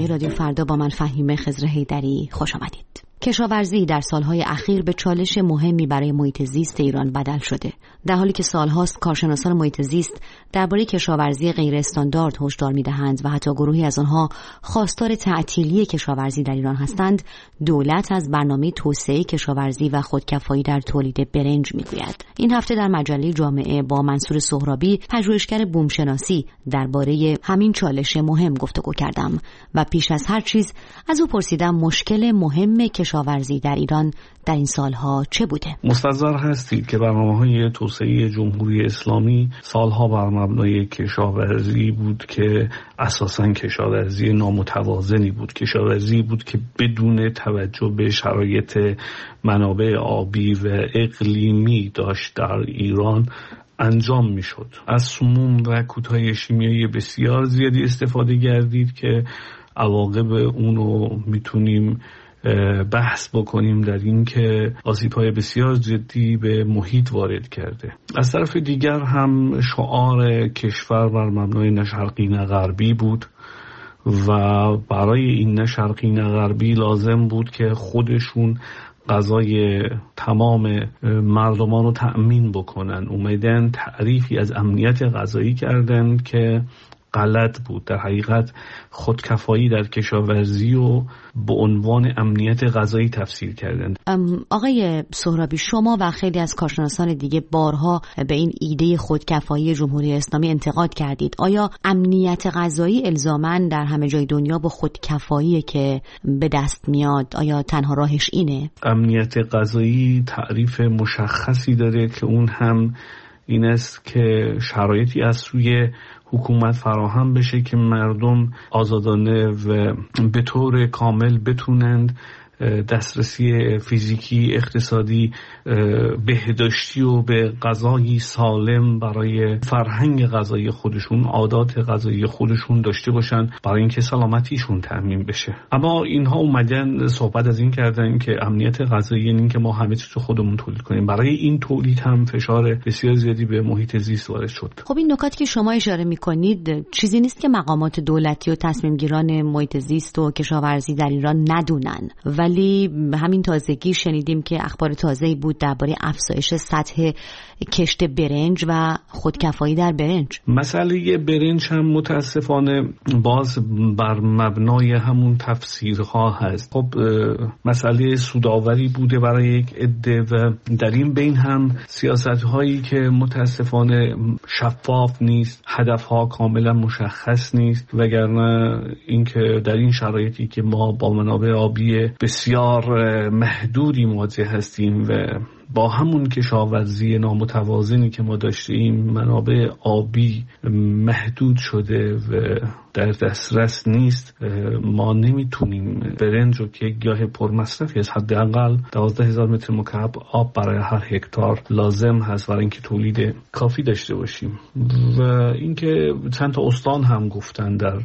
رادیو فردا با من فهیمه خضر حیدری خوش آمدید. کشاورزی در سالهای اخیر به چالش مهمی برای محیط زیست ایران بدل شده. در حالی که سالهاست کارشناسان محیط زیست درباره کشاورزی غیر استاندارد هشدار می‌دهند و حتی گروهی از آنها خواستار تعطیلی کشاورزی در ایران هستند، دولت از برنامه توسعه کشاورزی و خودکفایی در تولید برنج میگوید. این هفته در مجله جامعه با منصور سهرابی، پژوهشگر بومشناسی، درباره همین چالش مهم گفتگو کردم و پیش از هر چیز از او پرسیدم مشکل مهم کشاورزی در ایران در این سالها چه بوده؟ مستحضر هستید که برنامه‌های توسعه جمهوری اسلامی سالها بر مبنای کشاورزی بود که اساساً کشاورزی نامتوازنی بود، کشاورزی بود که بدون توجه به شرایط منابع آبی و اقلیمی داشت در ایران انجام میشد. از سموم و کودهای شیمیایی بسیار زیادی استفاده گردید که عواقب اونو میتونیم بحث بکنیم در این که آسیب‌های بسیار جدی به محیط وارد کرده. از طرف دیگر هم شعار کشور بر مبنای نه شرقی نه غربی بود و برای این نه شرقی نه غربی لازم بود که خودشون غذای تمام مردمان رو تأمین بکنن. اومدن تعریفی از امنیت غذایی کردن که غلط بود. در حقیقت خودکفایی در کشاورزی و به عنوان امنیت غذایی تفسیر کردند. آقای سهرابی، شما و خیلی از کارشناسان دیگه بارها به این ایده خودکفایی جمهوری اسلامی انتقاد کردید. آیا امنیت غذایی الزاماً در همه جای دنیا با خودکفایی که به دست میاد؟ آیا تنها راهش اینه؟ امنیت غذایی تعریف مشخصی داره که اون هم این است که شرایطی از سوی حکومت فراهم بشه که مردم آزادانه و به طور کامل بتونند دسترسی فیزیکی، اقتصادی، بهداشتی و به غذای سالم برای فرهنگ غذایی خودشون، عادات غذایی خودشون داشته باشن برای اینکه سلامتیشون تضمین بشه. اما اینها اومدن صحبت از این کردن که امنیت غذایی یعنی این که ما همه چیز رو خودمون تولید کنیم. برای این تولید هم فشار بسیار زیادی به محیط زیست وارد شد. خب این نکاتی که شما اشاره می‌کنید چیزی نیست که مقامات دولتی و تصمیم گیران محیط زیست و کشاورزی در ایران ندونن. ولی همین تازگی شنیدیم که اخبار تازه‌ای بود درباره افزایش سطح کشت برنج و خودکفایی در برنج. مسئله برنج هم متاسفانه باز بر مبنای همون تفسیرها هست. خب مسئله سودآوری بوده برای یک عده و در این بین هم سیاست‌هایی که متاسفانه شفاف نیست، هدفها کاملا مشخص نیست، وگرنه اینکه در این شرایطی که ما با منابع آبی بسیار محدودی مواجه هستیم و با همون کشاورزی نامتوازنی که ما داشتیم منابع آبی محدود شده و در دسترس نیست، ما نمیتونیم برنج رو که گیاه پرمصرفی از حداقل 12,000 متر مکعب آب برای هر هکتار لازم هست برای اینکه تولید کافی داشته باشیم. و اینکه چند تا استان هم گفتن در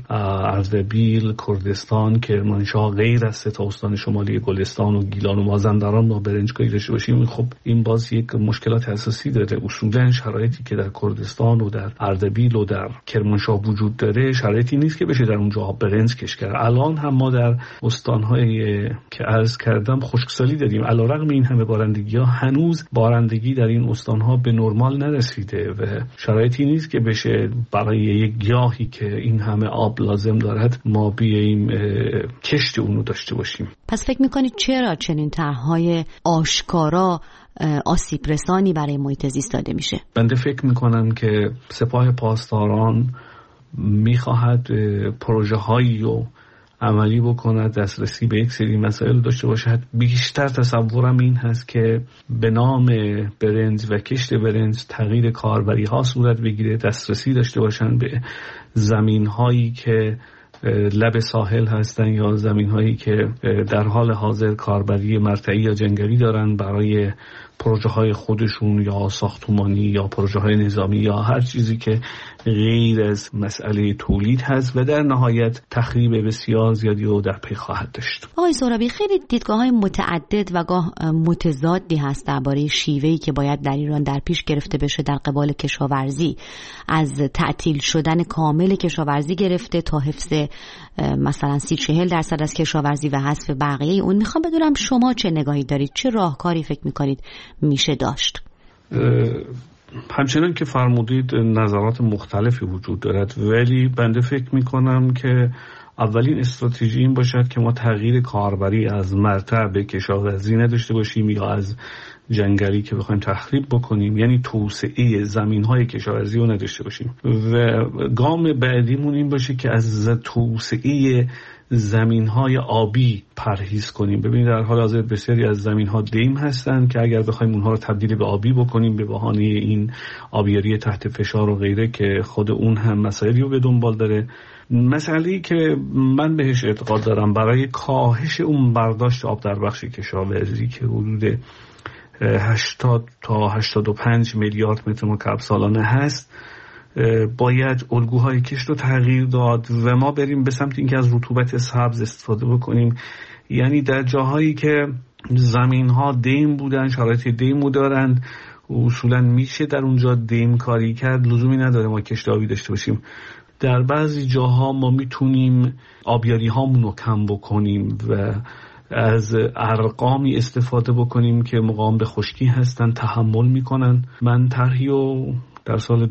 اردبیل، کردستان، کرمانشاه، غیر از 3 استان شمالی گلستان و گیلان و مازندران ما برنجکاری داشته باشیم. خب این باز یک مشکلات اساسی داره. اصولا شرایطی که در کردستان و در اردبیل و در کرمانشاه وجود داره شرایطی نیست که بشه در اونجا برنج کشت کرد. الان هم ما در استان‌هایی که عرض کردم خشکسالی داریم. علیرغم این همه بارندگی‌ها هنوز بارندگی در این استان‌ها به نرمال نرسیده و شرایطی نیست که بشه برای یک گیاهی که این همه آب لازم دارد ما بیاییم کشت اونو داشته باشیم. پس فکر می‌کنید چرا چنین طرح‌های آشکارا آسیب رسانی برای محیط زیست داده میشه؟ بنده فکر میکنم که سپاه پاسداران میخواهد پروژه هایی رو عملی بکند، دسترسی به یک سری مسائل داشته باشد. بیشتر تصورم این هست که به نام برنج و کشت برنج تغییر کاربری ها صورت بگیره، دسترسی داشته باشند به زمین هایی که لب ساحل هستن یا زمین هایی که در حال حاضر کاربری مرتعی یا جنگلی دارن برای پروژه های خودشون یا ساختمانی یا پروژه های نظامی یا هر چیزی که غیر از مسئله تولید هست و در نهایت تخریب بسیار زیادی رو در پی خواهد داشت. آقای سهرابی، خیلی دیدگاه های متعدد و گاه متضادی هست درباره شیوهی که باید در ایران در پیش گرفته بشه در قبال کشاورزی، از تعطیل شدن کامل کشاورزی گرفته تا حفظ مثلا 30-40% از کشاورزی و حذف بقیه اون. میخوام بدونم شما چه نگاهی دارید، چه راهکاری فکر میکنید میشه داشت؟ همچنان که فرمودید نظرات مختلفی وجود دارد، ولی بنده فکر میکنم که اولین استراتژی این باشد که ما تغییر کاربری از مرتع به کشاورزی نداشته باشیم یا از جنگلی که بخوایم تخریب بکنیم، یعنی توسعه زمین‌های کشاورزی رو نداشته باشیم. و گام بعدیمون این باشه که از توسعه زمین‌های آبی پرهیز کنیم. ببینید در حال حاضر بسیاری از زمین‌ها دیم هستن که اگر بخوایم اونها رو تبدیل به آبی بکنیم به بهانه این آبیاری تحت فشار و غیره که خود اون هم مسائلی رو به دنبال داره، مسئله‌ای که من بهش اعتقاد دارم برای کاهش اون برداشت آب در بخش کشاورزی که حدود 80 تا 85 میلیارد متر مکعب سالانه هست، باید الگوهای کشت رو تغییر داد و ما بریم به سمت اینکه از رطوبت سبز استفاده بکنیم. یعنی در جاهایی که زمین‌ها دیم بودن، شرایط دیمو دارند، اصولا میشه در اونجا دیم کاری کرد، لزومی نداره ما کشت آبی داشته باشیم. در بعضی جاها ما میتونیم آبیاری هامون رو کم بکنیم و از ارقامی استفاده بکنیم که مقاوم به خشکی هستن، تحمل میکنن. من طرحی رو در سال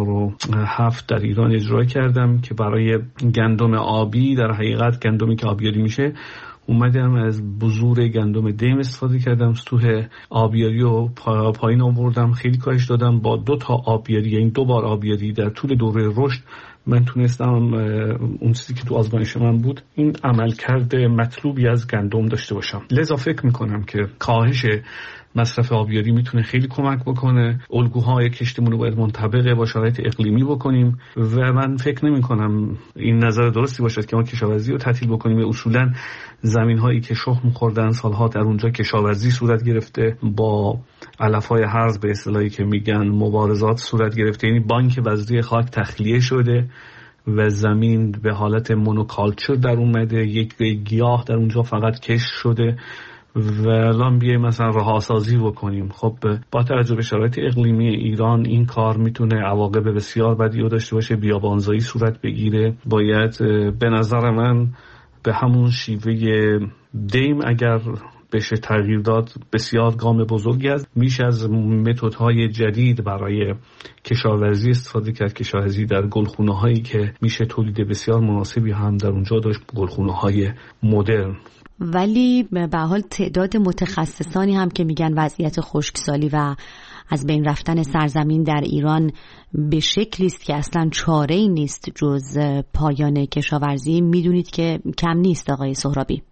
2007 در ایران اجرا کردم که برای گندم آبی، در حقیقت گندمی که آبیاری میشه، اومدم از بذور گندم دیم استفاده کردم، سطوح آبیاری رو پایین آوردم، خیلی کاهش دادم. با 2 تا آبیاری، یعنی 2 بار آبیاری در طول دوره رشد، من تونستم اون چیزی که تو آزمایش من بود این عملکرد مطلوبی از گندم داشته باشم. لذا فکر میکنم که کاهش مصرف آبیاری میتونه خیلی کمک بکنه. الگوهای کشتمون رو باید منطبق با شرایط اقلیمی بکنیم و من فکر نمی کنم این نظر درستی باشد که ما کشاورزی رو تعطیل بکنیم. اصولا زمین هایی که شخم خوردن سالها در اونجا کشاورزی صورت گرفته، با علفهای هرز به اصطلاحی که میگن مبارزات صورت گرفته، یعنی بانک بذری خاک تخلیه شده و زمین به حالت مونوکالچر در اومده، یک گیاه در اونجا فقط کشت شده و الان بیایم مثلا رهاسازی بکنیم. خب با توجه به شرایط اقلیمی ایران این کار میتونه عواقب بسیار بدی رو داشته باشه، بیابانزایی صورت بگیره. باید به نظر من به همون شیوه دیم اگر بشه تغییر داد، بسیار گام بزرگی است. میشه از متدهای جدید برای کشاورزی استفاده کرد، کشاورزی در گلخونه هایی که میشه تولید بسیار مناسبی هم در اونجا داشت، گلخونه های مدرن. ولی به حال تعداد متخصصانی هم که میگن وضعیت خشکسالی و از بین رفتن سرزمین در ایران به شکلی است که اصلا چاره‌ای نیست جز پایان کشاورزی، میدونید که کم نیست. آقای سهرابی،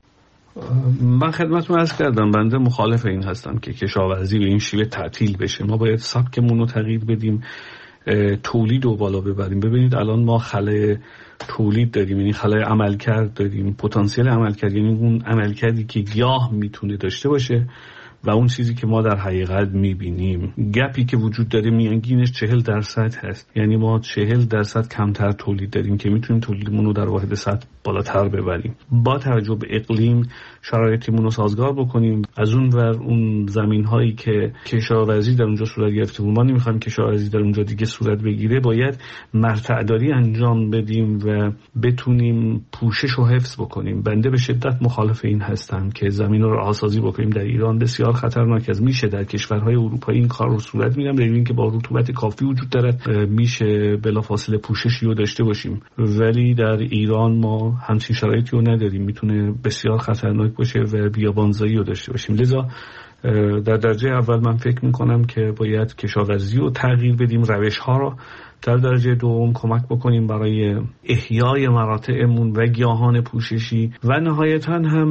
من خدمتتون عرض کردم بنده مخالف این هستم که کشاورزی به این شیوه تعطیل بشه. ما باید سبکمون رو تغییر بدیم، تولید رو بالا ببریم. ببینید الان ما خلای تولید داریم، یعنی خلای عملکرد داریم، پتانسیل عملکرد، یعنی اون عملکردی که گیاه میتونه داشته باشه و اون چیزی که ما در حقیقت میبینیم. گپی که وجود داره میانگینش 40% هست، یعنی ما 40% کمتر تولید داریم که میتونیم تولیدمون رو در واحد سطح بالاتر ببریم. با توجه به اقلیم شرایطمون رو سازگار بکنیم. از اون ور اون زمین هایی که کشاورزی در اونجا صورت گرفته بود، ما نمیخوایم کشاورزی در اونجا دیگه صورت بگیره، باید مرتعداری انجام بدیم و بتونیم پوشش رو حفظ بکنیم. بنده به شدت مخالف این هستم که زمین رو رهاسازی بکنیم. در ایران بسیار خطرناک است. میشه در کشورهای اروپایی این کار رو صورت میدم، ببینیم که با رطوبت کافی وجود داره میشه بلافاصله پوششی رو داشته باشیم، ولی در ایران ما همچین شرایطی رو نداریم، میتونه بسیار خطرناک باشه و بیابانزایی رو داشته باشیم. لذا در درجه اول من فکر میکنم که باید کشاورزی رو تغییر بدیم، روش‌ها رو. در درجه دوم کمک بکنیم برای احیای مراتعمون و گیاهان پوششی و نهایتاً هم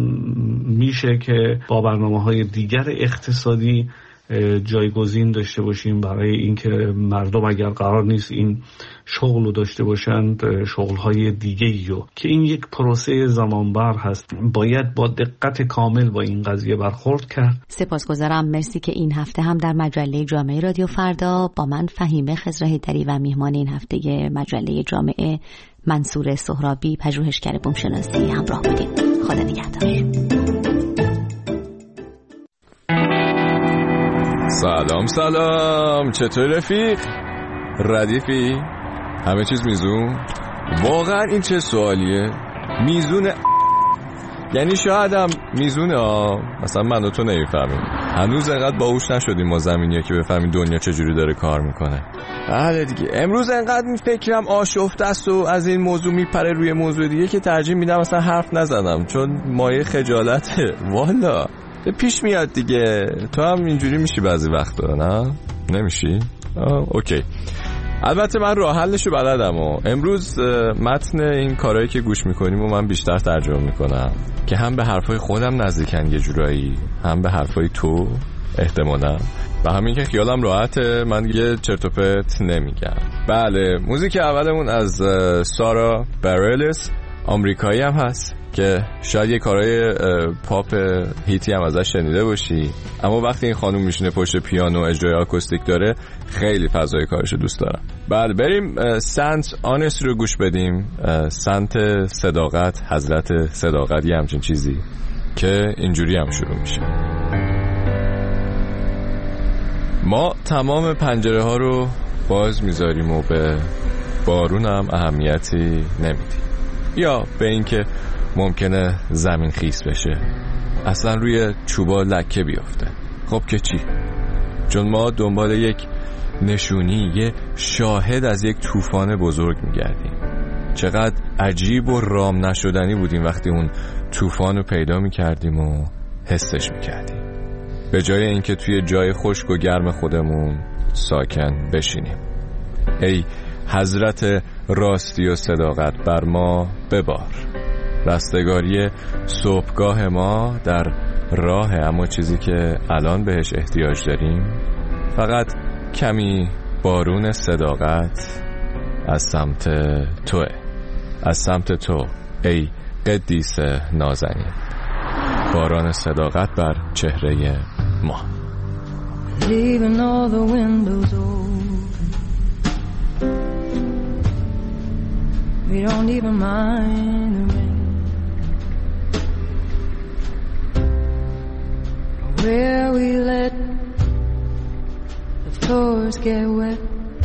میشه که با برنامه‌های دیگر اقتصادی جایگزین داشته باشیم برای اینکه مردم اگر قرار نیست این شغل رو داشته باشند، شغل‌های دیگه‌ای رو که این یک پروسه زمانبر هست، باید با دقت کامل با این قضیه برخورد کرد. سپاسگزارم. مرسی که این هفته هم در مجله جامعه رادیو فردا با من فهیمه خضرهیدری و میهمان این هفته مجله جامعه منصور سهرابی، پژوهشگر بومشناسی همراه بودیم. خدا نگهدار. سلام، چطور رفیق؟ ردیفی؟ همه چیز میزون؟ واقعا این چه سوالیه؟ میزون یعنی شاید هم میزونه مثلا من و تو نمیفهمیم، هنوز انقدر باهوش نشدیم ما زمینی‌ها که بفهمیم دنیا چجوری داره کار میکنه. بله دیگه، امروز انقدر این فکرم آشفته است و از این موضوع میپره روی موضوع دیگه که ترجیح میدم مثلا حرف نزنم، چون مایه خجالته. والا پیش میاد دیگه. تو هم اینجوری میشی بعضی وقتا، نه؟ نمیشی؟ اوکی. البته من راه حلشو بلدم و امروز متن این کارهایی که گوش میکنیم و من بیشتر ترجمه میکنم که هم به حرفای خودم نزدیکن یه جورایی، هم به حرفای تو احتمالا، و همین که خیالم راحته من دیگه چرت و پرت نمیگم. بله، موزیک اولمون از سارا بریلس، آمریکایی هم هست که شاید یه کارهای پاپ هیتی هم ازش شنیده باشی، اما وقتی این خانوم میشینه پشت پیانو اجرای آکوستیک داره خیلی فضای کارشو دوست دارم. بله، بریم سنت آنست رو گوش بدیم. سنت صداقت، حضرت صداقت، یه همچین چیزی که اینجوری هم شروع میشه. ما تمام پنجره ها رو باز میذاریم و به بارون هم اهمیتی نمیدیم، یا به این که ممکنه زمین خیس بشه، اصلا روی چوبا لکه بیافته. خب که چی؟ چون ما دنبال یک نشونی، یه شاهد از یک طوفان بزرگ میگردیم. چقدر عجیب و رام نشدنی بودیم وقتی اون طوفان رو پیدا میکردیم و حسش میکردیم، به جای اینکه توی جای خشک و گرم خودمون ساکن بشینیم. ای حضرت راستی و صداقت، بر ما ببار. رستگاری صبحگاه ما در راه، اما چیزی که الان بهش احتیاج داریم فقط کمی بارون صداقت از سمت توه، از سمت تو ای قدیس نازنین. باران صداقت بر چهره ما. Leaving all the windows open, we don't even mind the rain. Where we let the floors get wet.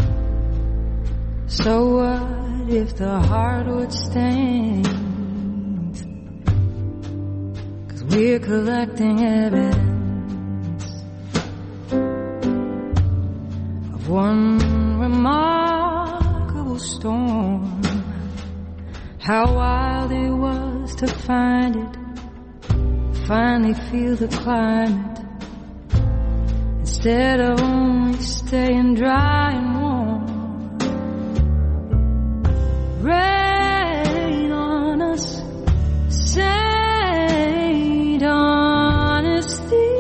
So what if the hardwood stains? 'Cause we're collecting evidence of one remarkable storm. How wild it was to find it, finally feel the climate, instead of only staying dry and warm. Rain on us, saint honesty.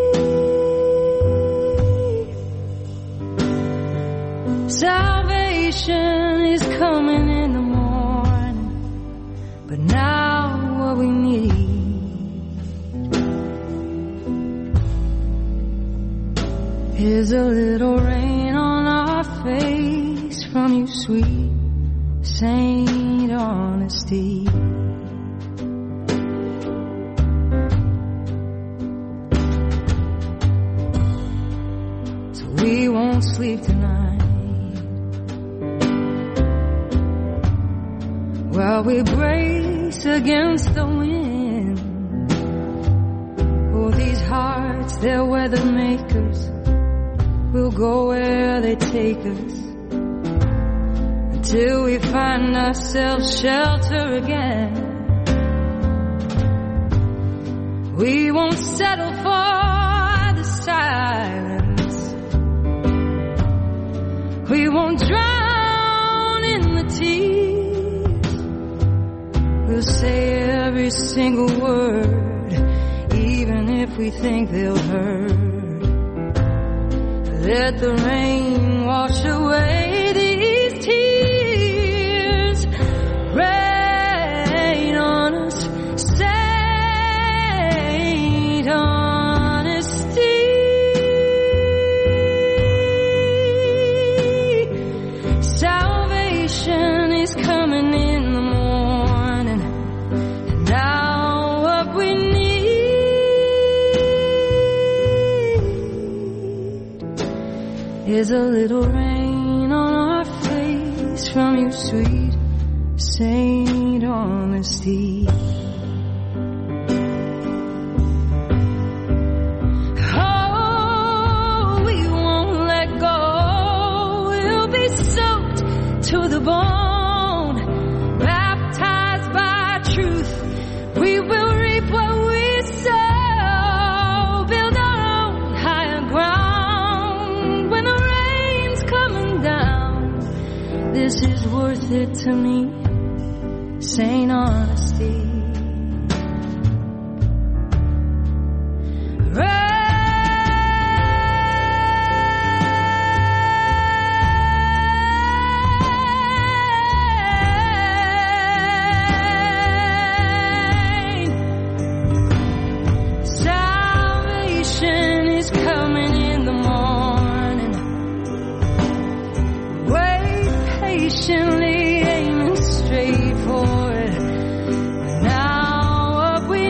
Salvation is coming in the morning, but now what we need is a little rain on our face from you, sweet Saint Honesty. So we won't sleep tonight while we brace against the wind. Oh, these hearts, they're weather makers. We'll go where they take us till we find ourselves shelter again. We won't settle for the silence. We won't drown in the tears. We'll say every single word, even if we think they'll hurt. Let the rain wash away these tears. Rain on us, Saint Honesty. Salvation is coming in the morning, and now what we need is a little rain on our face from you, sweet Saint Honesty. Oh, we won't let go. We'll be soaked to the bone, baptized by truth. We will reap what we sow, build our own higher ground. When the rain's coming down, this is worth it to me. Saint Honesty. Salvation is coming in the morning. Wait patiently, aiming straight for it. Now what we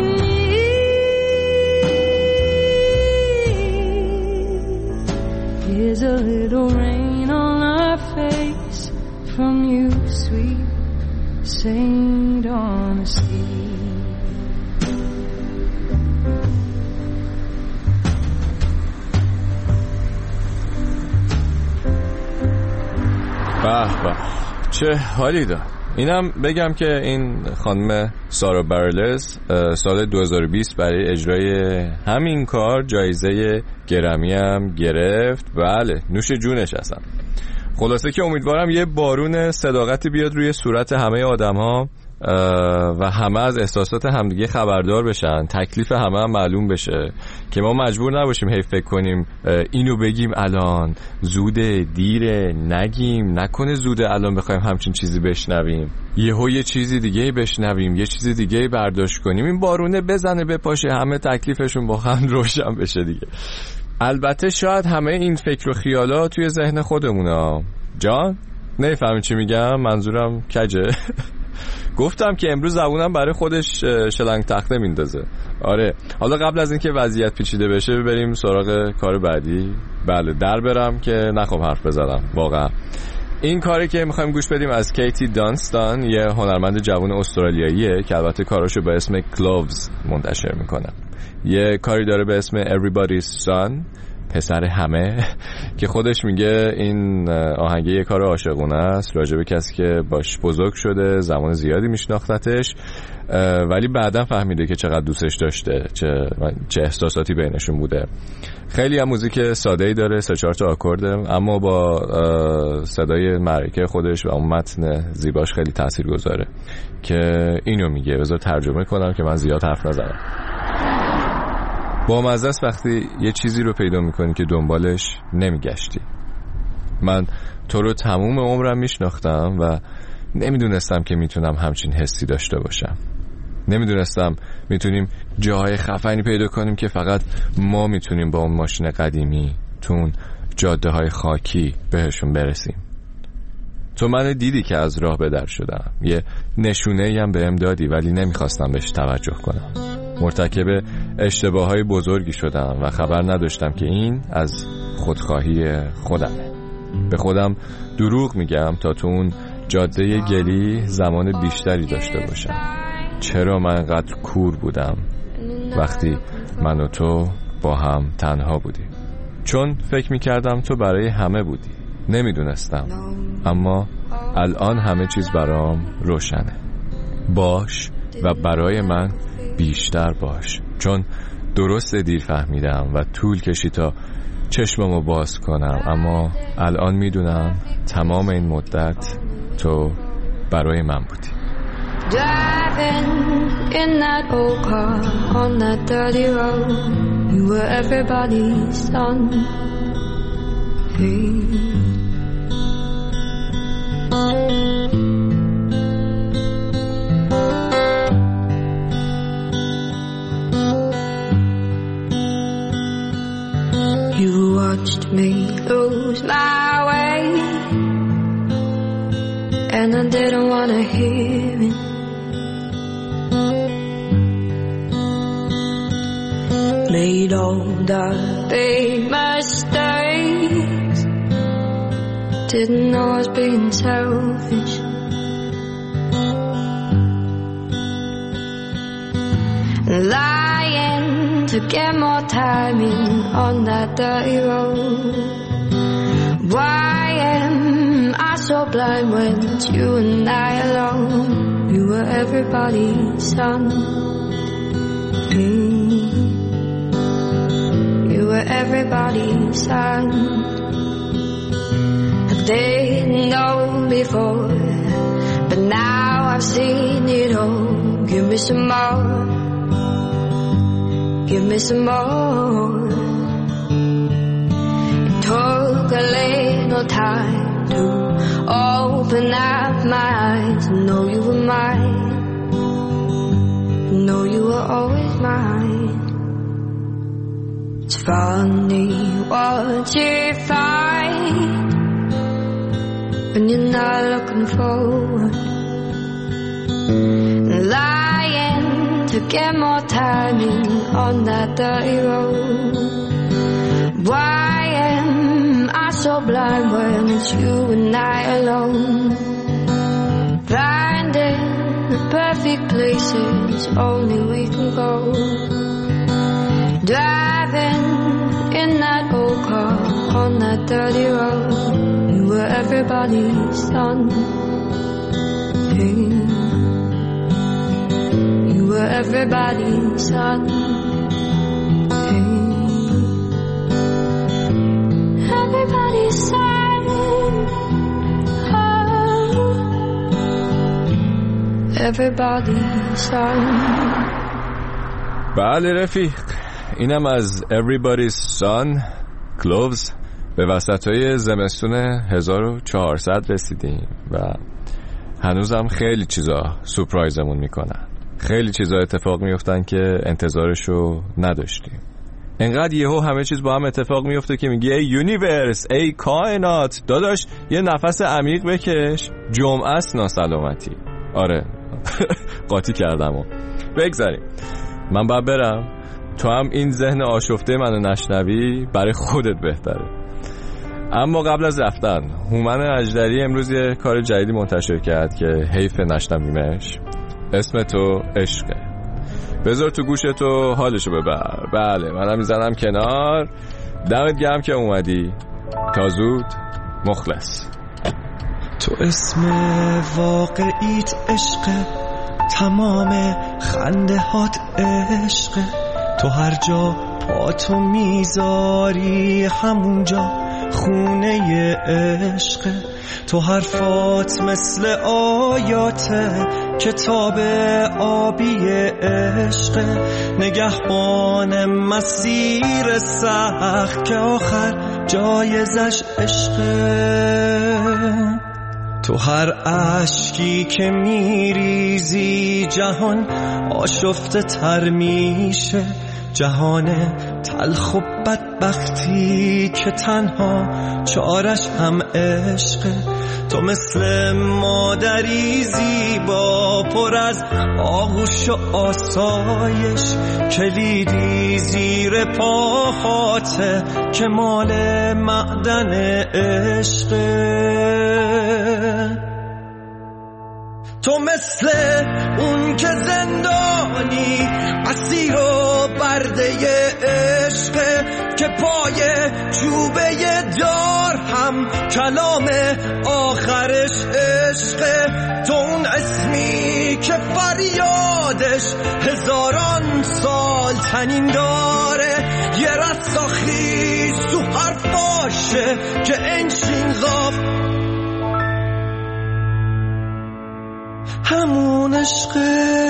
need is a little rain on our face from you, sweet Saint Honesty. به به چه حالی داد. اینم بگم که این خانم سارا برلز سال 2020 برای اجرای همین کار جایزه گرمی هم گرفت. بله نوش جونش اصلا. خلاصه که امیدوارم یه بارون صداقتی بیاد روی صورت همه آدم ها و همه از احساسات همدیگه خبردار بشن، تکلیف همه هم معلوم بشه که ما مجبور نباشیم هی فکر کنیم اینو بگیم الان زوده، دیره، نگیم، نکنه زوده الان بخوایم همچین چیزی بشنویم، یه چیزی دیگه بشنویم، یه چیزی دیگه برداشت کنیم. این بارونه بزنه بپاشه همه تکلیفشون با هم روشن بشه دیگه. البته شاید همه این فکر و خیالات توی ذهن خودمونه. جان نمیفهمی چی میگم؟ منظورم کجه. گفتم که امروز زبونم برای خودش شلنگ تخته میندازه. آره حالا قبل از اینکه وضعیت پیچیده بشه بریم سراغ کار بعدی. بله در برم که نخوام حرف بزنم. واقعا این کاری که میخوایم گوش بدیم از کیتی دانستان، یه هنرمند جوان استرالیاییه که البته کاراشو به اسم کلووز منتشر میکنه. یه کاری داره به اسم Everybody's Son، پسر همه، که خودش میگه این آهنگه یه کار عاشقونه است راجع به کسی که باش بزرگ شده، زمان زیادی میشناختتش ولی بعداً فهمیده که چقدر دوستش داشته، چه احساساتی بینشون بوده. خیلی هم موزیک ساده‌ای داره، 3-4 تا آکورده، اما با صدای معرکه خودش و اون متن زیباش خیلی تاثیرگذاره که اینو میگه. بذار ترجمه کنم که من زیاد حرف نزنم. با مزه است وقتی یه چیزی رو پیدا میکنی که دنبالش نمیگشتی. من تو رو تموم عمرم میشناختم و نمیدونستم که میتونم همچین حسی داشته باشم. نمیدونستم میتونیم جاهای خفنی پیدا کنیم که فقط ما میتونیم با اون ماشین قدیمی تو اون جاده های خاکی بهشون برسیم. تو من دیدی که از راه به در شدم، یه نشونه‌ای هم بهم دادی ولی نمیخواستم بهش توجه کنم. مرتکب اشتباههای بزرگی شدم و خبر نداشتم که این از خودخواهی خودمه. به خودم دروغ میگم تا تو اون جاده گلی زمان بیشتری داشته باشم. چرا من انقدر کور بودم وقتی من و تو با هم تنها بودیم؟ چون فکر میکردم تو برای همه بودی. نمیدونستم، اما الان همه چیز برام روشنه. باش و برای من بیشتر باش، چون درست دیر فهمیدم و طول کشید تا چشممو باز کنم، اما الان میدونم تمام این مدت تو برای من بودی. Driving in that old car on that dirty road, you were everybody's son. Hey. You watched me lose my way, and I didn't want to hear it. Made all the big mistakes, didn't know I was being selfish. lying to get more time in on that dirty road. Why am I so blind when it's you and I alone? You were everybody's son. You were everybody's son. I didn't know before, but now I've seen it all. Give me some more. Give me some more. It took a little time to open up my eyes and know you were mine. Know you were always mine. It's funny what you find when you're not looking forward. Lying to get more time in on that dirty road. Why am I so blind when it's you and I alone? Finding the perfect places only we can go. Driving in that old car on that dirty road. You were everybody's son. You were everybody's son. Everybody's son. Oh. Everybody's son. بله رفیق، اینم از Everybody's Son Cloves. به وسطای زمستون 1400 رسیدیم و هنوزم خیلی چیزا سورپرایزمون میکنن. خیلی چیزا اتفاق میفتن که انتظارشو نداشتیم. انقدر یهو همه چیز با هم اتفاق میفته که میگی ای یونیورس، ای کائنات، داداش یه نفس عمیق بکش، جمعه است ناسلامتی. آره قاطی کردم و بگذاریم. من باید برم، تو هم این ذهن آشفته منو نشنوی، برای خودت بهتره. اما قبل از رفتن، هومن اژدری امروز یه کار جدیدی منتشر کرد که حیف نشنویمش. اسم تو عشقه. بذار تو گوشتو حالشو ببر. بله منم میزنم کنار. دمت گرم که اومدی. تا زود. مخلص. تو اسم واقعیت عشقه، تمام خنده هات عشقه، تو هر جا پاتو میذاری همونجا خونه عشقه، تو حرفات مثل آیاته کتاب آبی عشقه، نگهبان مسیر سخت که آخر جایزش عشقه، تو هر اشکی که میریزی جهان آشفته تر میشه، جهان تلخ و بدبختی که تنها چارش هم عشقه، تو مثل مادری زیبا پر از آغوش و آسایش، کلیدی زیر پاهاته که مال معدن عشقه، تو مثل اون که زندانی اسیر و برده عشقه، که پای چوبه دار هم کلام آخرش عشقه، تو اون اسمی که فریادش هزاران سال تنین داره، یه رستاخیز تو حرفاشه که انشین غاف همون عشقه.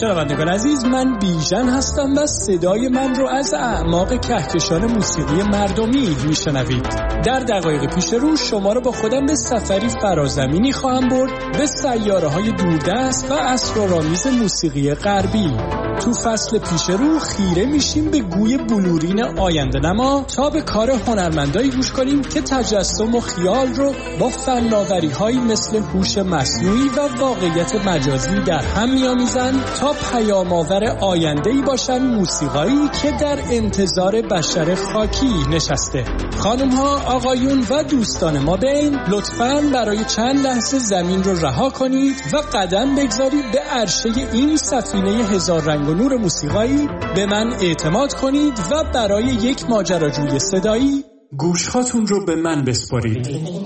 شنوندگان عزیز، من بیژن هستم و صدای من رو از اعماق کهکشان موسیقی مردمی میشنوید. در دقایق پیش رو شما رو با خودم به سفری فرازمینی خواهم برد به سیاره‌های دوردست و اسرارآمیز موسیقی غربی. تو فصل پیش رو خیره میشیم به گوی بلورین آینده نما تا به کار هنرمندایی گوش کنیم که تجسم و خیال رو با فناوری‌هایی مثل هوش مصنوعی و واقعیت مجازی در هم می‌آمیزند تا پیام‌آور آینده‌ای باشن موسیقایی که در انتظار بشر خاکی نشسته. خانم‌ها، آقایون و دوستان ما بین، لطفاً برای چند لحظه زمین رو رها کنید و قدم بگذارید به عرشه این سفینه هزار رنگ و نور موسیقایی. به من اعتماد کنید و برای یک ماجراجوی صدایی گوش‌هاتون رو به من بسپارید.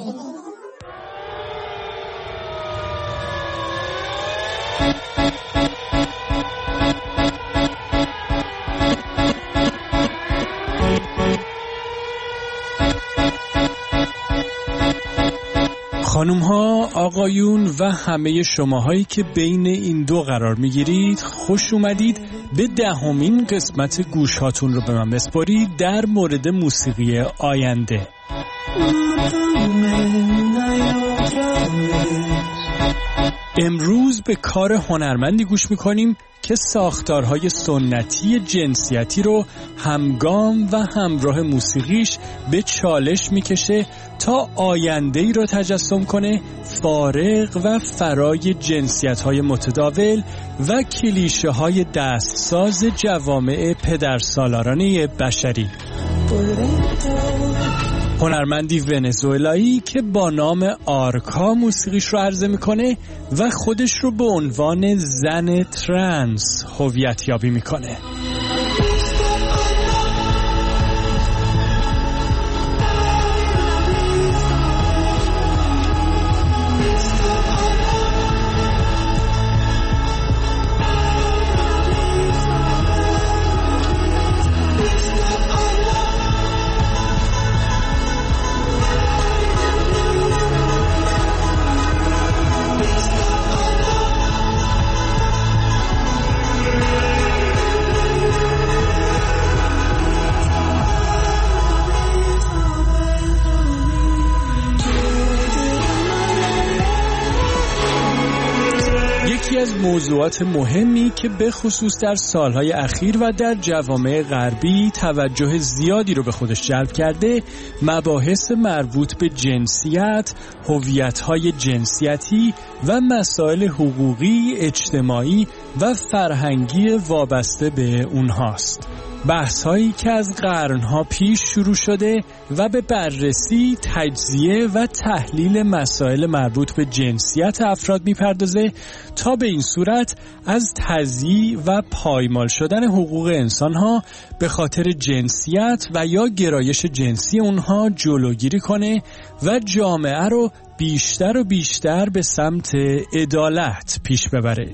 خانوم ها، آقایون و همه شماهایی که بین این دو قرار میگیرید، خوش اومدید به 10مین قسمت گوش هاتون رو به من بسپارید در مورد موسیقی آینده. امروز به کار هنرمندی گوش میکنیم که ساختارهای سنتی جنسیتی رو همگام و همراه موسیقیش به چالش میکشه تا آینده‌ای رو تجسم کنه فارغ و فرای جنسیت‌های متداول و کلیشه‌های دستساز جوامع پدرسالارانه بشری. هنرمندی ونزوئلایی که با نام آرکا موسیقیش رو عرضه میکنه و خودش رو به عنوان زن ترنس هویت یابی میکنه. یکی از موضوعات مهمی که به خصوص در سالهای اخیر و در جوامع غربی توجه زیادی رو به خودش جلب کرده، مباحث مربوط به جنسیت، هویت‌های جنسیتی و مسائل حقوقی، اجتماعی و فرهنگی وابسته به اونهاست. بحث‌هایی که از قرن‌ها پیش شروع شده و به بررسی، تجزیه و تحلیل مسائل مربوط به جنسیت افراد می‌پردازه تا به این صورت از تضییع و پایمال شدن حقوق انسان‌ها به خاطر جنسیت و یا گرایش جنسی اونها جلوگیری کنه و جامعه رو بیشتر و بیشتر به سمت عدالت پیش ببره.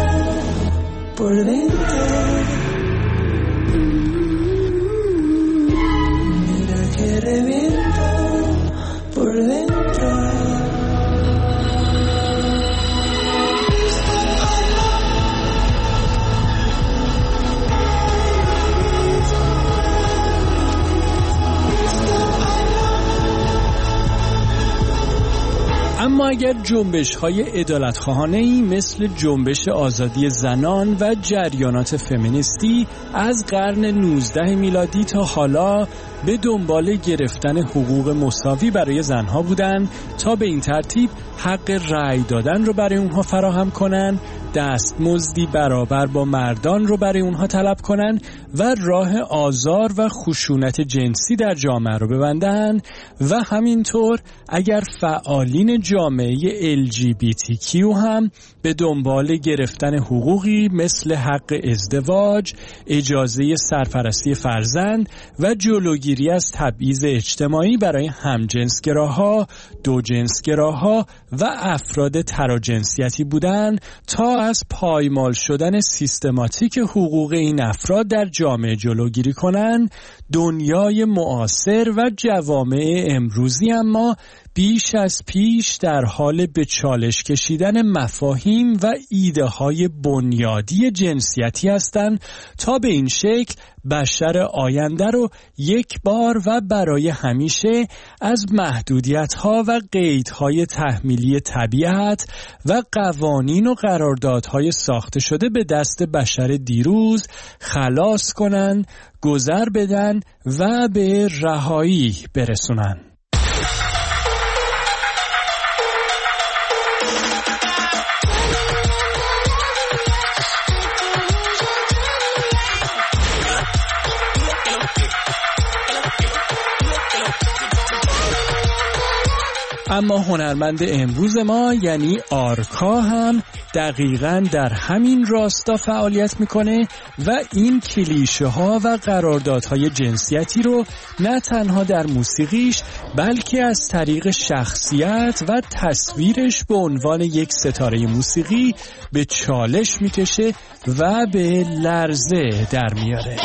اما اگر جنبش‌های عدالت‌خواهانه‌ای مثل جنبش آزادی زنان و جریانات فمینیستی از قرن 19 میلادی تا حالا به دنبال گرفتن حقوق مساوی برای زنها بودند تا به این ترتیب حق رأی دادن رو برای اونها فراهم کنن، دستمزدی برابر با مردان رو برای اونها طلب کنن و راه آزار و خشونت جنسی در جامعه رو ببندن و همینطور اگر فعالین جامعه LGBTQ هم به دنبال گرفتن حقوقی مثل حق ازدواج، اجازه سرپرستی فرزند و جلوگیری از تبعیض اجتماعی برای همجنسگراها، دوجنسگراها و افراد تراجنسیتی بودن تا از پایمال شدن سیستماتیک حقوق این افراد در جامعه جلوگیری کنند، دنیای معاصر و جوامع امروزی اما بیش از پیش در حال به چالش کشیدن مفاهیم و ایده های بنیادی جنسیتی هستند تا به این شکل بشر آینده رو یک بار و برای همیشه از محدودیت‌ها و قیدهای تحمیلی طبیعت و قوانین و قراردادهای ساخته شده به دست بشر دیروز خلاص کنن، گذر بدن و به رهایی برسونن. اما هنرمند امروز ما یعنی آرکا هم دقیقاً در همین راستا فعالیت میکنه و این کلیشه ها و قراردادهای جنسیتی رو نه تنها در موسیقیش بلکه از طریق شخصیت و تصویرش به عنوان یک ستاره موسیقی به چالش میکشه و به لرزه در میاره.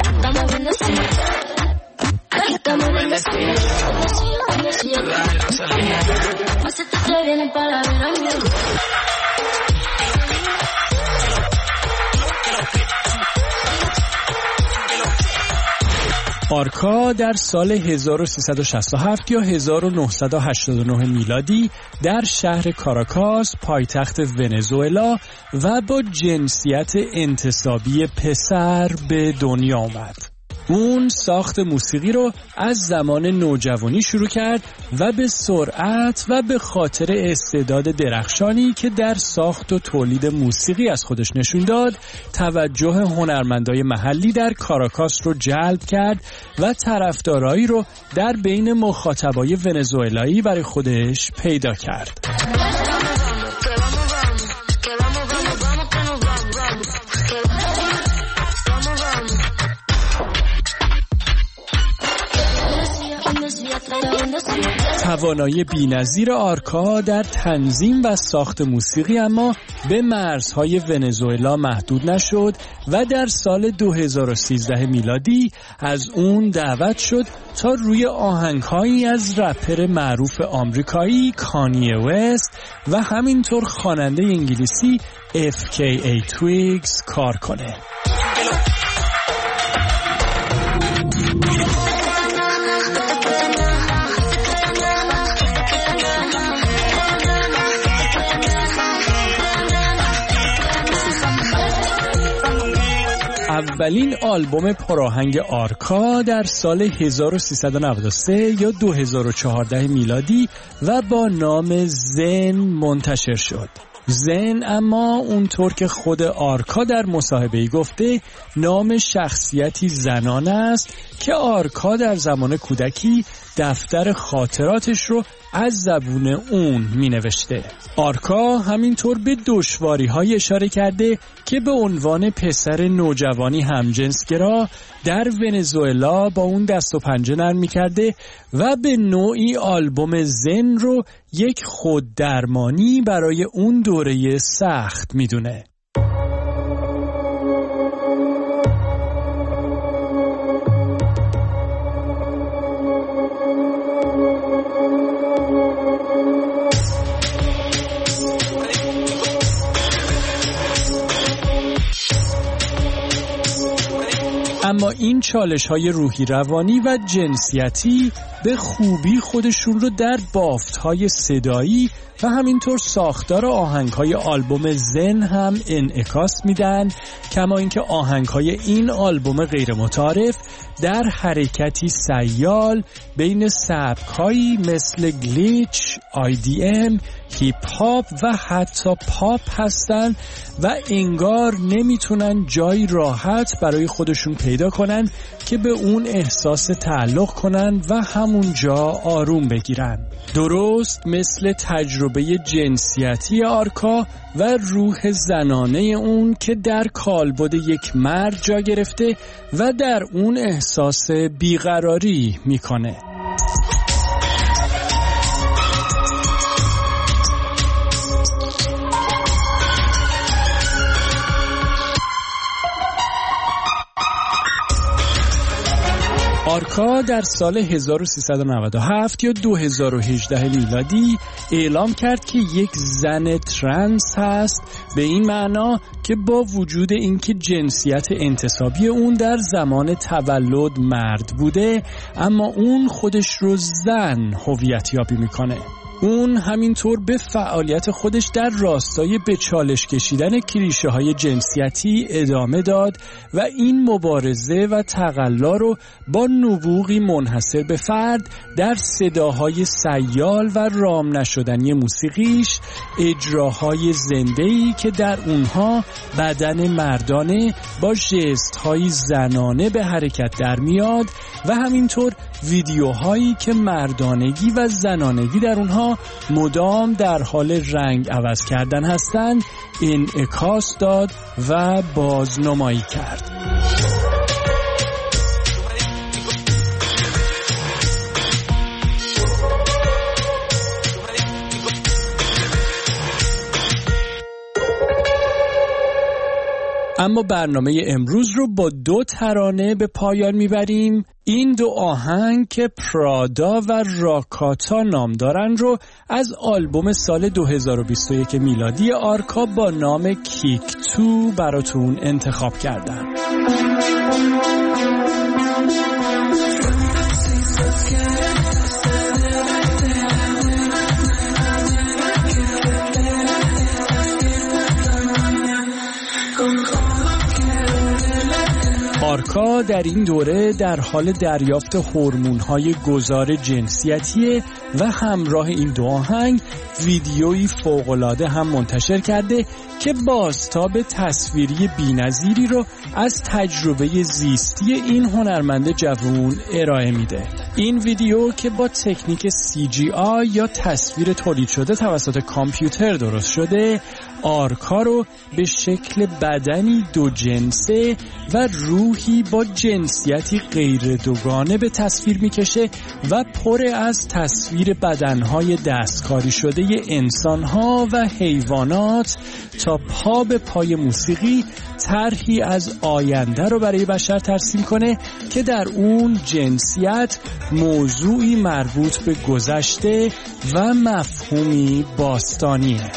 آرکا در سال 1367 یا 1989 میلادی در شهر کاراکاس پایتخت ونزوئلا و با جنسیت انتصابی پسر به دنیا آمد. اون ساخت موسیقی رو از زمان نوجوانی شروع کرد و به سرعت و به خاطر استعداد درخشانی که در ساخت و تولید موسیقی از خودش نشون داد توجه هنرمندای محلی در کاراکاس رو جلب کرد و طرفدارایی رو در بین مخاطبای ونزوئلایی برای خودش پیدا کرد. توانایی بی‌نظیر آرکا در تنظیم و ساخت موسیقی اما به مرزهای ونزوئلا محدود نشد و در سال 2013 میلادی از اون دعوت شد تا روی آهنگهایی از رپر معروف آمریکایی کانیه وست و همینطور خواننده انگلیسی FKA Twigs کار کنه. اولین آلبوم پراهنگ آرکا در سال 1393 یا 2014 میلادی و با نام زن منتشر شد. زن اما اونطور که خود آرکا در مصاحبه‌ای گفته نام شخصیتی زنانه است که آرکا در زمان کودکی دفتر خاطراتش رو از زبون اون می نوشته. آرکا همینطور به دشواری‌های اشاره کرده که به عنوان پسر نوجوانی همجنسگرا در ونزوئلا با اون دست و پنجه نرم می‌کرده و به نوعی آلبوم زن رو یک خوددرمانی برای اون دوره سخت می‌دونه. اما این چالش‌های روحی روانی و جنسیتی به خوبی خودشون رو در بافت‌های صدایی و همینطور ساختار آهنگ‌های آلبوم زن هم انعکاس میدن، کما اینکه آهنگ‌های این آلبوم غیر متعارف در حرکتی سیال بین سبک‌هایی مثل گلیچ، IDM، هیپ هاپ و حتی پاپ هستن و انگار نمیتونن جایی راحت برای خودشون پیدا کنن که به اون احساس تعلق کنن و همونجا آروم بگیرن. درست مثل تجربه جنسیتی آرکا و روح زنانه اون که در کالبد یک مرد جا گرفته و در اون احساس بیقراری میکنه. آرکا در سال 1397 یا 2018 میلادی اعلام کرد که یک زن ترنس هست، به این معنا که با وجود اینکه جنسیت انتصابی اون در زمان تولد مرد بوده، اما اون خودش رو زن هویت یابی میکنه. اون همینطور به فعالیت خودش در راستای به چالش کشیدن کلیشه‌های جنسیتی ادامه داد و این مبارزه و تقلا رو با نبوغی منحصر به فرد در صداهای سیال و رام نشدنی موسیقیش، اجراهای زنده‌ای که در اونها بدن مردانه با ژست‌های زنانه به حرکت در میاد و همینطور ویدیوهایی که مردانگی و زنانگی در اونها مدام در حال رنگ عوض کردن هستند انعکاس داد و بازنمایی کرد. اما برنامه امروز رو با 2 ترانه به پایان میبریم. این 2 آهنگ که پرادا و راکاتا نام دارن رو از آلبوم سال 2021 میلادی آرکا با نام کیک تو براتون انتخاب کردم. آرکا در این دوره در حال دریافت هورمون‌های گذار جنسیتیه و همراه این 2 آهنگ ویدیویی فوق‌العاده هم منتشر کرده که بازتاب تصویری بی‌نظیری رو از تجربه زیستی این هنرمند جوان ارائه میده. این ویدیو که با تکنیک CGI یا تصویر تولید شده توسط کامپیوتر درست شده، آرکا رو به شکل بدنی 2 جنسه و روحی با جنسیتی غیر دوگانه به تصویر میکشه و پر از تصویر بدنهای دستکاری شده انسانها و حیوانات تا پا به پای موسیقی طرحی از آینده رو برای بشر ترسیم کنه که در اون جنسیت موضوعی مربوط به گذشته و مفهومی باستانیه.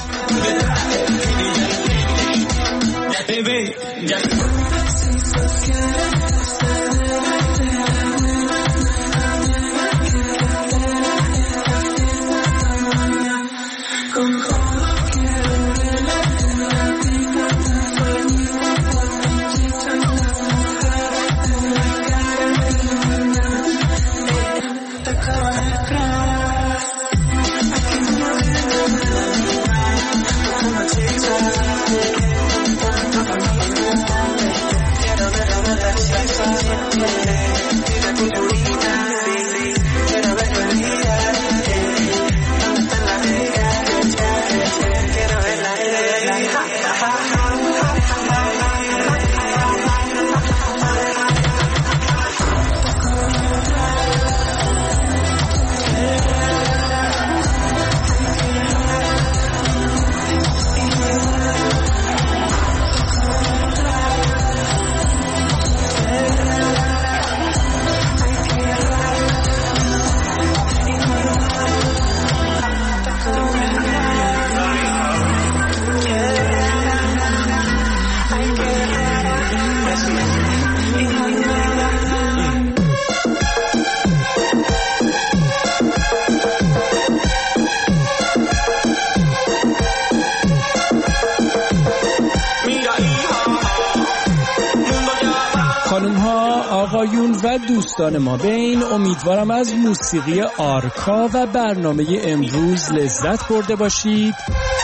آقایون و دوستان ما بین، امیدوارم از موسیقی آرکا و برنامه امروز لذت برده باشید.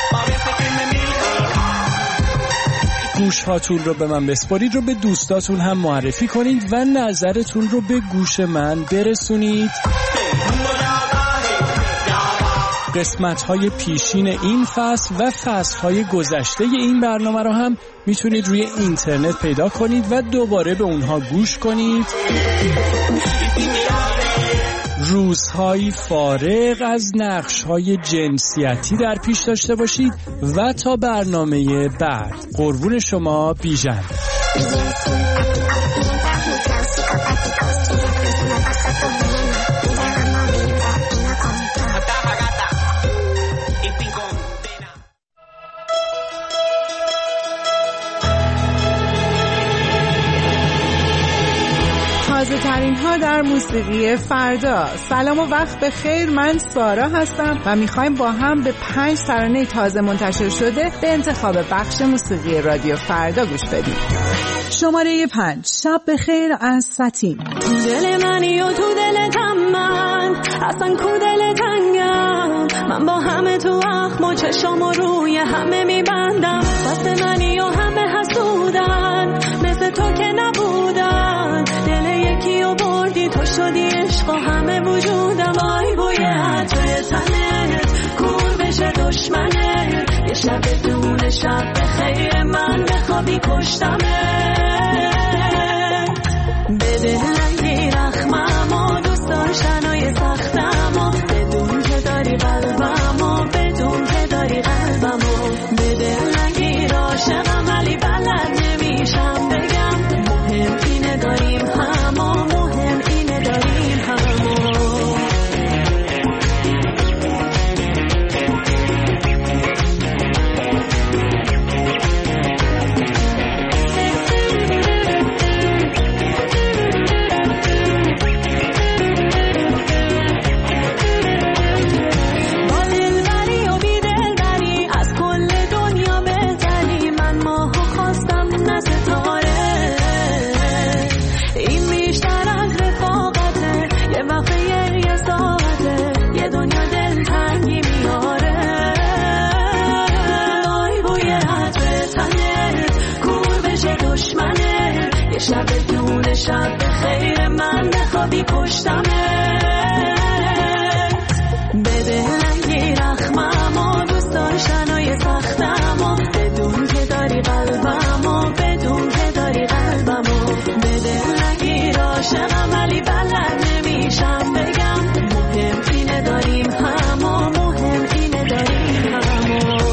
گوش هاتون رو به من بسپارید، رو به دوستاتون هم معرفی کنید و نظرتون رو به گوش من برسونید. قسمت‌های پیشین این فصل و فصل‌های گذشته این برنامه رو هم میتونید روی اینترنت پیدا کنید و دوباره به اونها گوش کنید. روزهای فارغ از نقش‌های جنسیتی در پیش داشته باشید و تا برنامه بعد، قربون شما، بیژن. تازه ترین ها در موسیقی فردا. سلام و وقت بخیر، من سارا هستم و میخوایم با هم به 5 ترانه تازه منتشر شده به انتخاب بخش موسیقی رادیو فردا گوش بدیم. شماره 5 شب بخیر از ساتین. تو دل منی و تو دلتم من، اصلا کو دل تنگم، من با همه تو اخم و چشام روی همه میبندم. واسه منی و همه حسودن، مثل تو که نبودن، دل یکی و بردی تو شدی عشق و همه وجودم. وای بوی عطر تنت کور بشه دشمنه، یه شب دون شب بخیر من بخوابی کشتمه. بده رنگی رخمم و دوست داشتنای سختم و بدون که داری قلبم و بدون که داری قلبم و بده رنگی راشقم ولی بلد نمیشم بگم. مهم اینه داریم هم و مهم اینه داریم هم. شب دون شب بخیر من بخوابی پشتمه. بده رنگی رخمم و دوست داشتنای سختم و بدون که داری قلبم و بدون که داری قلبم و بده رنگی راشقم ولی بلد نمیشم بگم. مهم اینه داریم هم و مهم اینه داریم هم.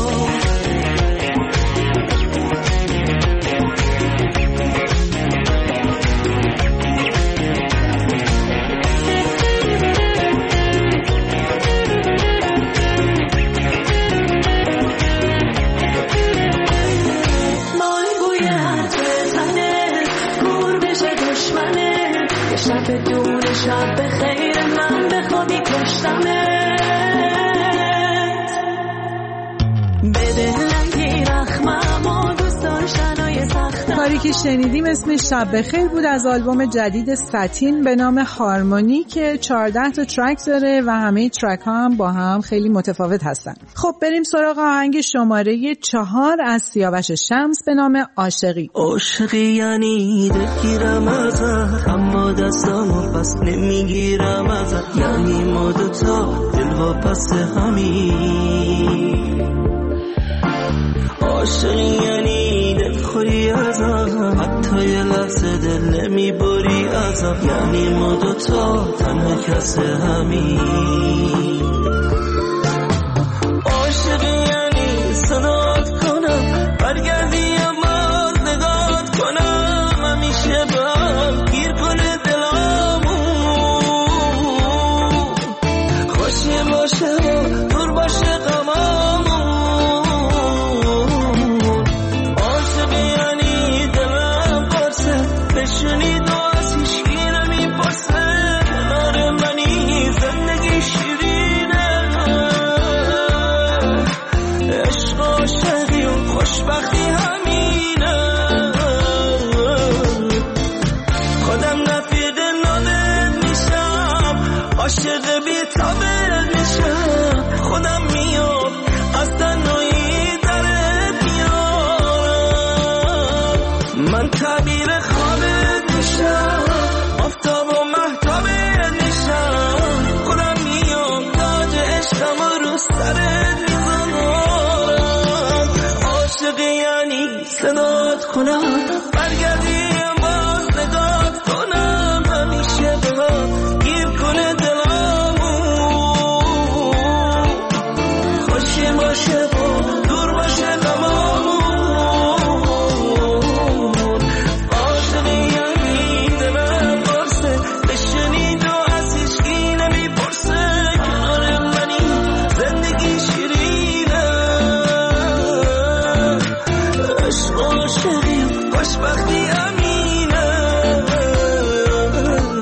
شب دون شب بخیر من بخوابی پشتمت. بده رنگی رخمم و دوست داشتنای سختم. کاری که شنیدیم اسم شب بخیر بود از آلبوم جدید ساتین به نام هارمونی که 14 تا ترک داره و همه ترک ها هم با هم خیلی متفاوت هستن. خب بریم سراغ آهنگ شماره 4 از سیاوش شمس به نام عاشقی. عاشقی یعنی دلگیرم ازت، اما دستامو پس نمیگیرم ازت، یعنی ما دوتا دل واپس همین. عاشقی یعنی دلخوری ازم، حتی یه لحظه دل نمیبری ازم، یعنی ما دوتا تنها کس همین. عاشقی یعنی صدات کنم برگردی اما نگات کنم، همیشه با گیر کنه دلامو، خوشی باشه و دور باشه غمامو. بشنید و از هیچکی نمیپرسه، کنار منی زندگی شیرینه، عشق عاشقی و خوشبختی همینه. خودم رفیق نادر میشم، عاشق بی‌تابت میشم، خودم میام از تنهایی درت میام. من تعبیر آفتاب و مهتابت میشم، خودم میام تاج عشقم رو سرت میزنم. عاشقی یعنی صدات کنم برگردی باز نگات کنم، همیشه بهم گیر کنه دلامو، خوشی باشه و دور باشه غمامو. خوشبختی امینه.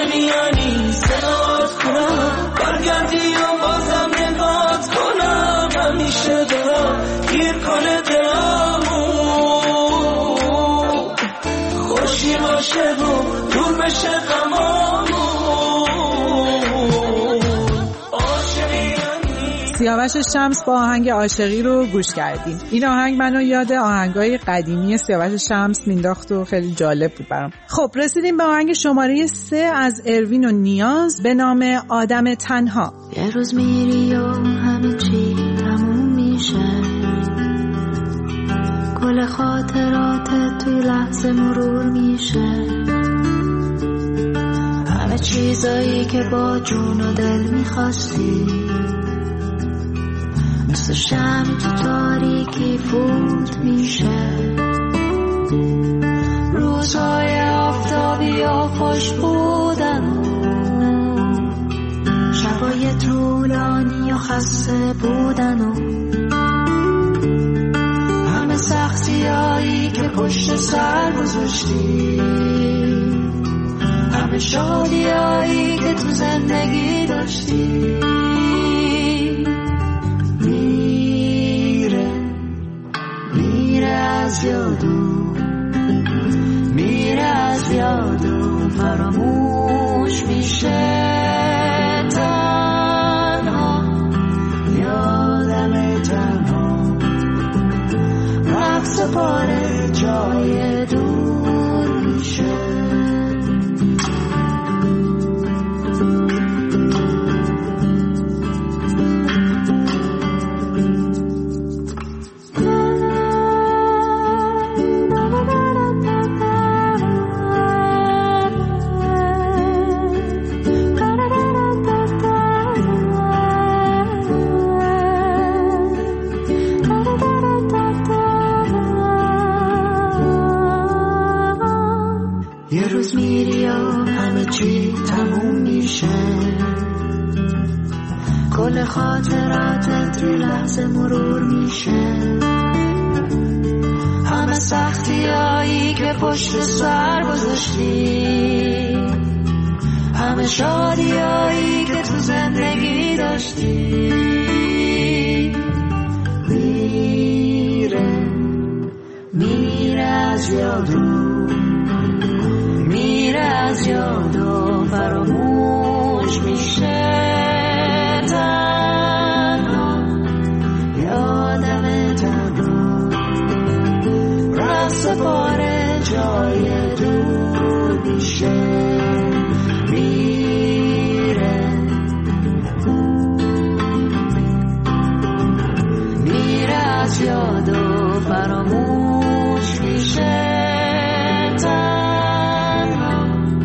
میانی صدات کنم برگردی و بازم نگات کنم همیشه دارم گیر کنه دلمو خوشی باشه و دور بشه غمامو سیاوش شمس با آهنگ عاشقی رو گوش کردیم. این آهنگ منو یاد آهنگای قدیمی سیاوش شمس مینداخت و خیلی جالب بود برام. خب رسیدیم به آهنگ شماره 3 از اروین و نیاز به نام آدم تنها. یه روز میری و همه چی تموم میشه، کل خاطراتت توی لحظه مرور میشه، همه چیزایی که با جون و دل میخواستی مثل شمع تو تاریکی فوت میشه، روزهای آفتابی و خوش بودن شبای طولانی و خسته بودن و همه سختیایی که پشت سر گذاشتی، همه شادیایی که تو زندگی داشتی از یادم میره، از یادم فراموش میشه، تنها یادم تنها رقص پاره جای دور میشه. کل خاطراتت توی لحظه مرور میشه، همه سختیایی که پشت سر گذاشتی، همه شادیایی که تو زندگی داشتی میره از یادم، میره از یادم فراموش میشه، سپاره جای دور میشه، میره از یاد و فراموش میشه، تنها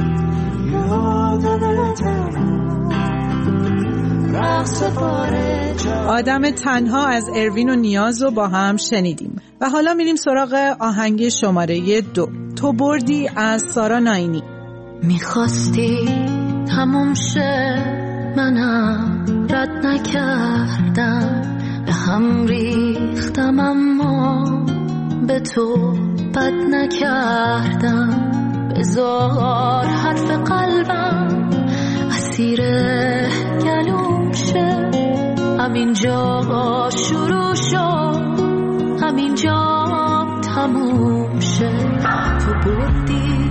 یادم تنها رقص پاره جای. آدم تنها از اروین و نیاز رو با هم شنیدیم و حالا میریم سراغ آهنگ شماره 2 تو بردی از سارا ناینی. میخواستی تموم شه منم رد نکردم، به هم ریختم اما به تو بد نکردم، بذار حرف قلبم اسیر گلوم شه، همینجا شروع شد همینجا تموم شه، تو بردی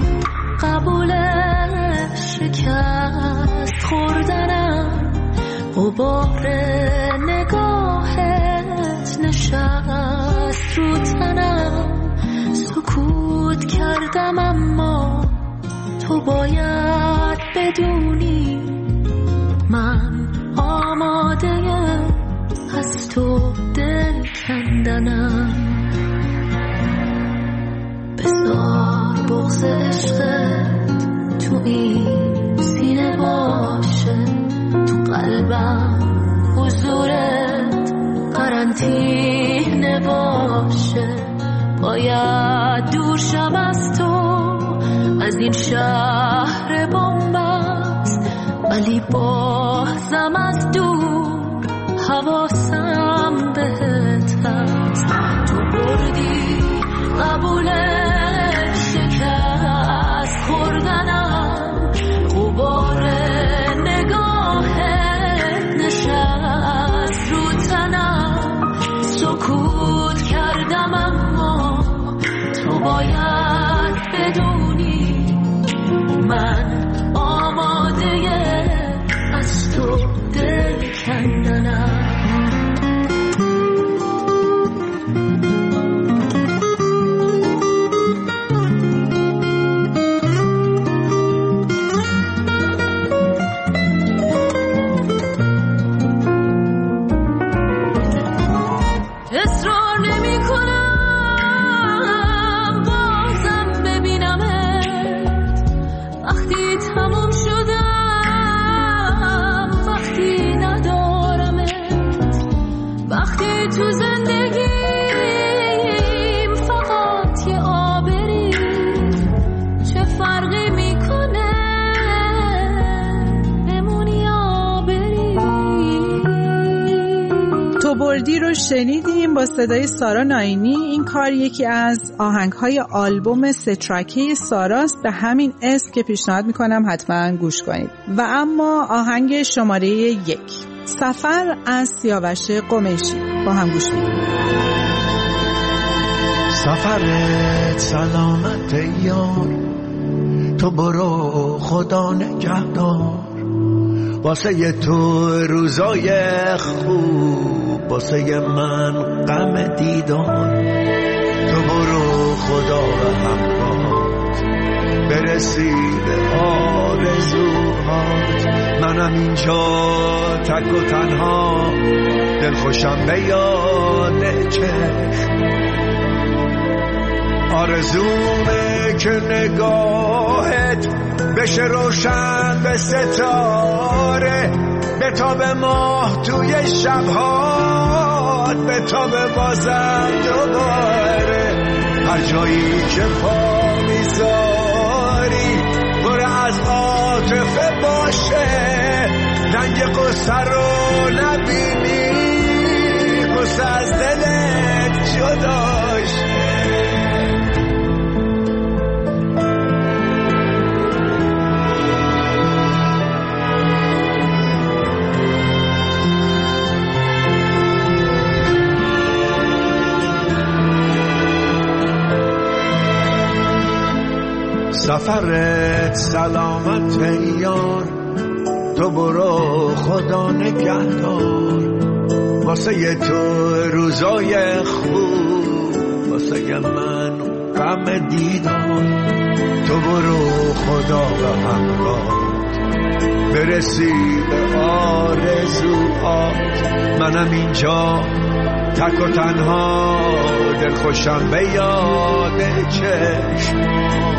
قبول شکست خوردنم، غبار نگاهت نشست رو تنم، سکوت کردم اما تو باید بدونی من آماده از تو دل کندنم، بذار بغض عشقت تو این سینه باشه، تو قلبم حضورت قرنطینه باشه، باید دور شم از تو از این شهر بنبست، ولی بازم از دور حواسم بهت هست، تو بردی قبول شکست خوردنم، غبار کردی رو شنیدیم با صدای سارا ناینی. این کار یکی از آهنگ‌های آلبوم 3 ترکه ساراست، به همین اسم که پیشنهاد میکنم حتما گوش کنید. و اما آهنگ شماره 1 سفر از سیاوش قمیشی با هم گوش میدیم. سفرت سلامت یار، تو برو خدا نگهدار، واسه تو روزای خوب، واسه من غم دیدار. تو برو خدا همراهت، برسی به آرزوهات. منم اینجا تک و تنها، دلخوشم به یاد چشم. آرزومه که نگاهت بشه روشن به ستاره، به تاب ماه توی شبهات، به تاب بازم دوباره. هر جایی که پا میذاری پر از عاطفه باشه، رنگ قصه رو نبینی، قصه از دلت جداشه. سفرت سلامت یار، تو برو خدا نگهدار، واسه تو روزای خوب، واسه من غم دیدار. تو برو خدا و همراهت، برسی به آرزوهات. منم اینجا تک و تنها، دلخوشم به یاد چشم.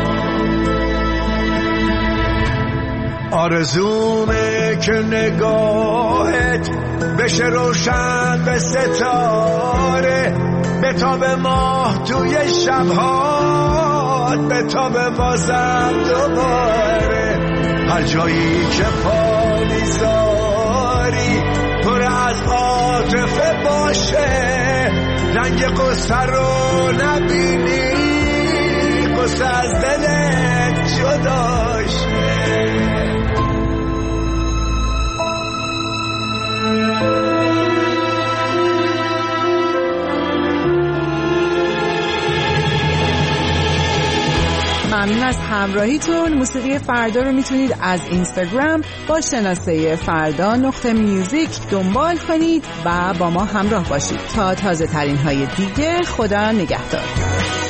آرزومه که نگاهت بشه روشن به ستاره، به تاب ماه توی شبهات، به تاب بازم دوباره. هر جایی که پا میذاری پر از عاطفه باشه، رنگ قصه رو نبینی، قصه از دلت جداشه. ممنون از همراهیتون. موسیقی فردا رو میتونید از اینستاگرام با شناسه فردا.music دنبال کنید و با ما همراه باشید تا تازه ترین های دیگه. خدا نگهدار.